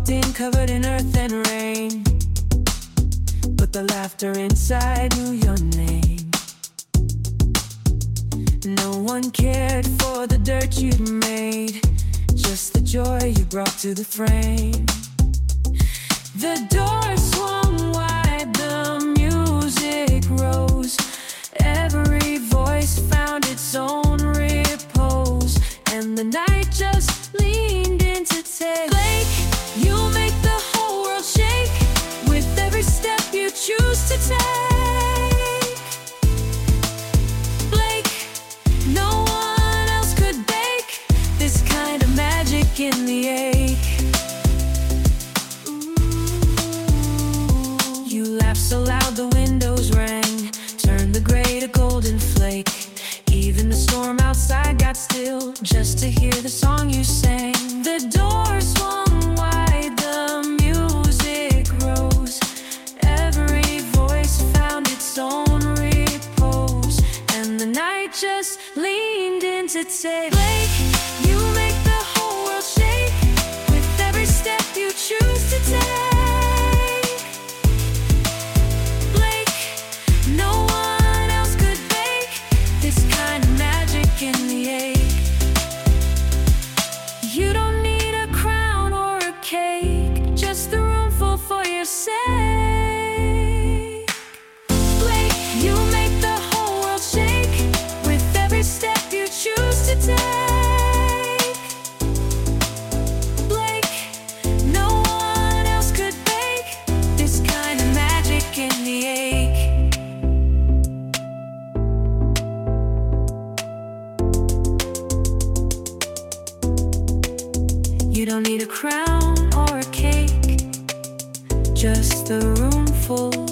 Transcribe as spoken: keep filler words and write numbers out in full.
walked in covered in earth and rain, but the laughter inside knew your name. No one cared for the dirt you'd made, just the joy you brought to the frame. The door swung wide, the music rose, every voice found its own repose, and the night just leaned in to take. Blake, you make the whole world shake with every step you choose to take. Blake, no one else could bake this kind of magic in the ache. You laughed so loud the windows rang, turned the gray to golden flake. Even the storm outside got still just to hear the song you sang. The door swung wide, the music rose, every voice found its own repose, and the night just leaned in to take. Blake, you make the whole world shake with every step you choose to take. Blake, no one else could bake this kind of magic in the ache. You don't need a crown or a cake, just the room full for your sake. Blake, you make the whole world shake with every step you choose to take. Blake, no one else could bake this kind of magic in the ache. You don't need a crown or a cake, just the room full